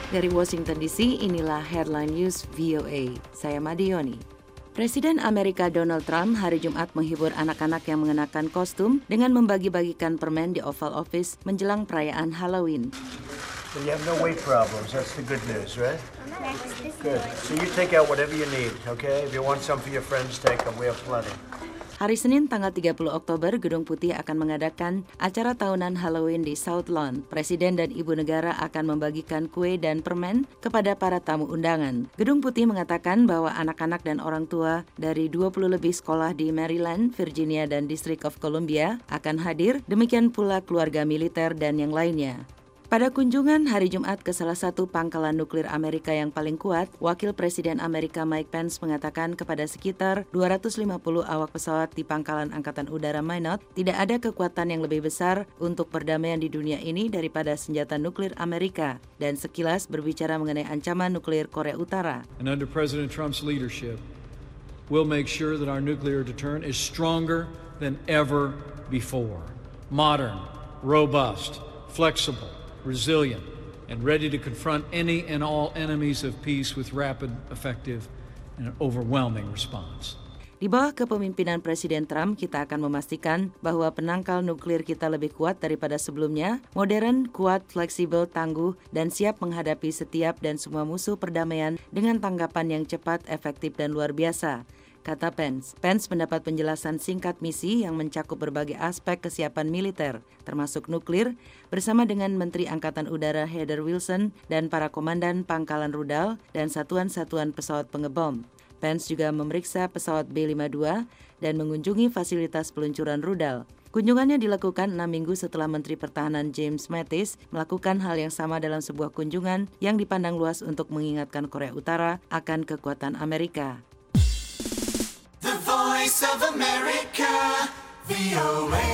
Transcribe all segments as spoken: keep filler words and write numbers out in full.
Dari Washington D C, inilah Headline News V O A. Saya Madioni. Presiden Amerika Donald Trump hari Jumat menghibur anak-anak yang mengenakan kostum dengan membagi-bagikan permen di Oval Office menjelang perayaan Halloween. So you have no weight problems. That's the good news, right? Good. So you take out whatever you need, okay? If you want some for your friends, take them. We have plenty. Hari Senin tanggal tiga puluh Oktober, Gedung Putih akan mengadakan acara tahunan Halloween di South Lawn. Presiden dan Ibu Negara akan membagikan kue dan permen kepada para tamu undangan. Gedung Putih mengatakan bahwa anak-anak dan orang tua dari dua puluh lebih sekolah di Maryland, Virginia, dan District of Columbia akan hadir, demikian pula keluarga militer dan yang lainnya. Pada kunjungan hari Jumat ke salah satu pangkalan nuklir Amerika yang paling kuat, Wakil Presiden Amerika Mike Pence mengatakan kepada sekitar dua ratus lima puluh awak pesawat di pangkalan Angkatan Udara Minot, tidak ada kekuatan yang lebih besar untuk perdamaian di dunia ini daripada senjata nuklir Amerika, dan sekilas berbicara mengenai ancaman nuklir Korea Utara. And under President Trump's leadership, we'll make sure that our nuclear deterrent is stronger than ever before. Modern, robust, flexible, resilient, and ready to confront any and all enemies of peace with rapid, effective, and an overwhelming response. Di bawah kepemimpinan Presiden Trump, kita akan memastikan bahwa penangkal nuklir kita lebih kuat daripada sebelumnya, modern, kuat, fleksibel, tangguh, dan siap menghadapi setiap dan semua musuh perdamaian dengan tanggapan yang cepat, efektif, dan luar biasa, kata Pence. Pence mendapat penjelasan singkat misi yang mencakup berbagai aspek kesiapan militer, termasuk nuklir, bersama dengan Menteri Angkatan Udara Heather Wilson dan para komandan pangkalan rudal dan satuan-satuan pesawat pengebom. Pence juga memeriksa pesawat B lima puluh dua dan mengunjungi fasilitas peluncuran rudal. Kunjungannya dilakukan enam minggu setelah Menteri Pertahanan James Mattis melakukan hal yang sama dalam sebuah kunjungan yang dipandang luas untuk mengingatkan Korea Utara akan kekuatan Amerika. The Voice of America, V O A.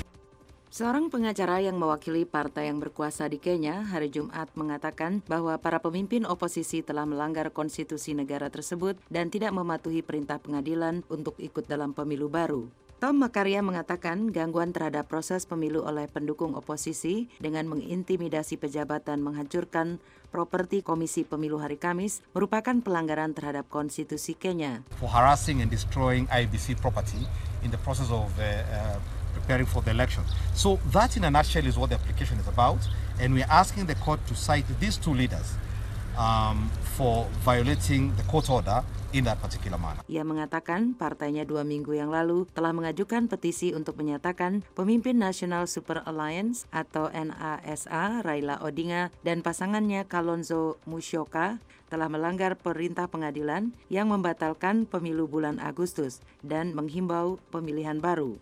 Seorang pengacara yang mewakili partai yang berkuasa di Kenya hari Jumat mengatakan bahwa para pemimpin oposisi telah melanggar konstitusi negara tersebut dan tidak mematuhi perintah pengadilan untuk ikut dalam pemilu baru. Tom Macharia mengatakan gangguan terhadap proses pemilu oleh pendukung oposisi dengan mengintimidasi pejabat dan menghancurkan properti Komisi Pemilu hari Kamis merupakan pelanggaran terhadap konstitusi Kenya. For harassing and destroying I B C property in the process of uh, uh, preparing for the election. So that in a nutshell is what the application is about, and we're asking the court to cite these two leaders um, for violating the court order in that particular manner. Ia mengatakan partainya dua minggu yang lalu telah mengajukan petisi untuk menyatakan pemimpin National Super Alliance atau N A S A Raila Odinga dan pasangannya Kalonzo Musyoka telah melanggar perintah pengadilan yang membatalkan pemilu bulan Agustus dan menghimbau pemilihan baru.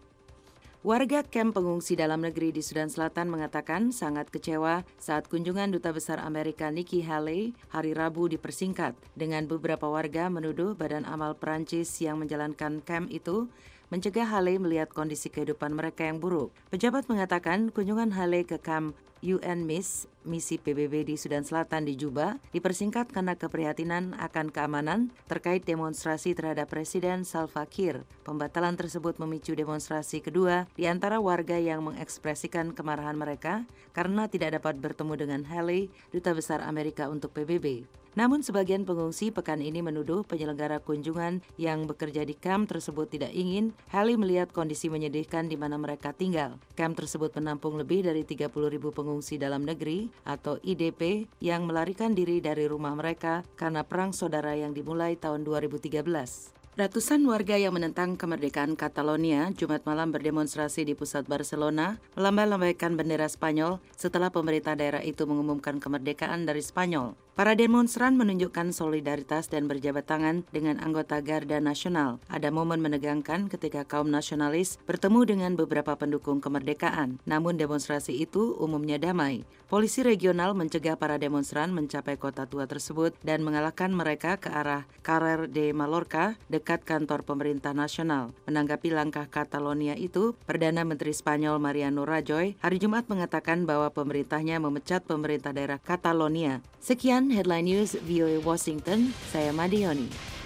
Warga kamp pengungsi dalam negeri di Sudan Selatan mengatakan sangat kecewa saat kunjungan Duta Besar Amerika Nikki Haley hari Rabu dipersingkat, dengan beberapa warga menuduh Badan Amal Perancis yang menjalankan kamp itu mencegah Haley melihat kondisi kehidupan mereka yang buruk. Pejabat mengatakan kunjungan Haley ke kamp U N M I S, misi P B B di Sudan Selatan di Juba, dipersingkat karena keprihatinan akan keamanan terkait demonstrasi terhadap Presiden Salva Kiir. Pembatalan tersebut memicu demonstrasi kedua di antara warga yang mengekspresikan kemarahan mereka karena tidak dapat bertemu dengan Haley, Duta Besar Amerika untuk P B B. Namun sebagian pengungsi pekan ini menuduh penyelenggara kunjungan yang bekerja di kamp tersebut tidak ingin Haley melihat kondisi menyedihkan di mana mereka tinggal. Kamp tersebut menampung lebih dari tiga puluh ribu pengungsi dalam negeri atau I D P yang melarikan diri dari rumah mereka karena perang saudara yang dimulai tahun dua ribu tiga belas. Ratusan warga yang menentang kemerdekaan Catalonia Jumat malam berdemonstrasi di pusat Barcelona melambaikan bendera Spanyol setelah pemerintah daerah itu mengumumkan kemerdekaan dari Spanyol. Para demonstran menunjukkan solidaritas dan berjabat tangan dengan anggota Garda Nasional. Ada momen menegangkan ketika kaum nasionalis bertemu dengan beberapa pendukung kemerdekaan. Namun demonstrasi itu umumnya damai. Polisi regional mencegah para demonstran mencapai kota tua tersebut dan mengalahkan mereka ke arah Carrer de Mallorca dekat kantor pemerintah nasional. Menanggapi langkah Catalonia itu, Perdana Menteri Spanyol Mariano Rajoy hari Jumat mengatakan bahwa pemerintahnya memecat pemerintah daerah Catalonia. Sekian Headline News V O A Washington, saya Madioni.